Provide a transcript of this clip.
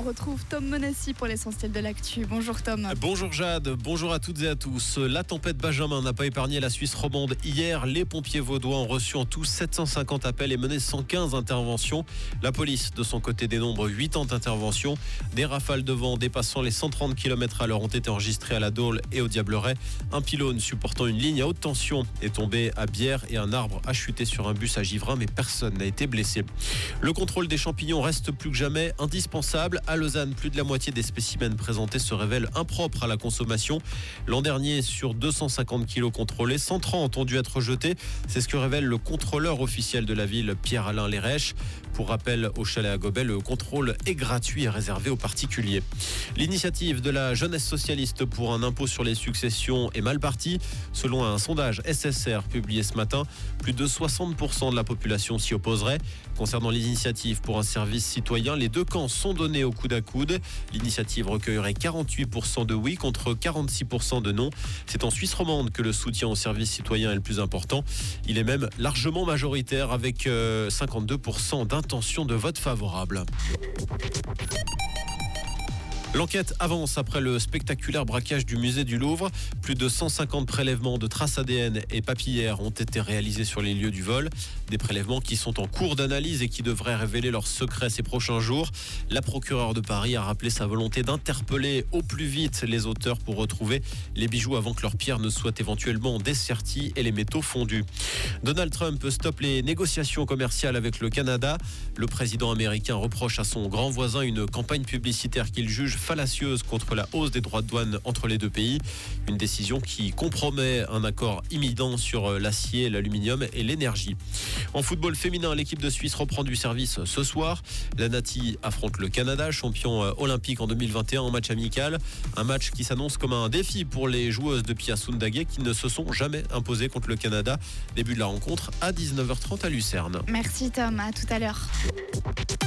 retrouve Tom Monassi pour l'essentiel de l'actu. Bonjour Tom. Bonjour Jade, bonjour à toutes et à tous. La tempête Benjamin n'a pas épargné la Suisse romande hier. Les pompiers vaudois ont reçu en tout 750 appels et mené 115 interventions. La police, de son côté, dénombre 80 interventions. Des rafales de vent dépassant les 130 km/h ont été enregistrées à la Dôle et au Diableret. Un pylône supportant une ligne à haute tension est tombé à Bière et un arbre a chuté sur un bus à Givrin, mais personne n'a été blessé. Le contrôle des champignons reste plus que jamais indispensable. À Lausanne, plus de la moitié des spécimens présentés se révèlent impropres à la consommation. L'an dernier, sur 250 kilos contrôlés, 130 ont dû être jetés. C'est ce que révèle le contrôleur officiel de la ville, Pierre-Alain Lérèche. Pour rappel, au chalet à Gobet, le contrôle est gratuit et réservé aux particuliers. L'initiative de la jeunesse socialiste pour un impôt sur les successions est mal partie. Selon un sondage SSR publié ce matin, plus de 60% de la population s'y opposerait. Concernant l'initiative pour un service citoyen, les deux camps sont donnés au coude à coude. L'initiative recueillerait 48% de oui contre 46% de non. C'est en Suisse romande que le soutien au service citoyen est le plus important. Il est même largement majoritaire avec 52% d'intention de vote favorable. L'enquête avance après le spectaculaire braquage du musée du Louvre. Plus de 150 prélèvements de traces ADN et papillaires ont été réalisés sur les lieux du vol. Des prélèvements qui sont en cours d'analyse et qui devraient révéler leurs secrets ces prochains jours. La procureure de Paris a rappelé sa volonté d'interpeller au plus vite les auteurs pour retrouver les bijoux avant que leurs pierres ne soient éventuellement desserties et les métaux fondus. Donald Trump stoppe les négociations commerciales avec le Canada. Le président américain reproche à son grand voisin une campagne publicitaire qu'il juge fallacieuse contre la hausse des droits de douane entre les deux pays. Une décision qui compromet un accord imminent sur l'acier, l'aluminium et l'énergie. En football féminin, l'équipe de Suisse reprend du service ce soir. La Nati affronte le Canada, champion olympique en 2021 en match amical. Un match qui s'annonce comme un défi pour les joueuses de Pia Sundhage qui ne se sont jamais imposées contre le Canada. Début de la rencontre à 19h30 à Lucerne. Merci Tom, à tout à l'heure.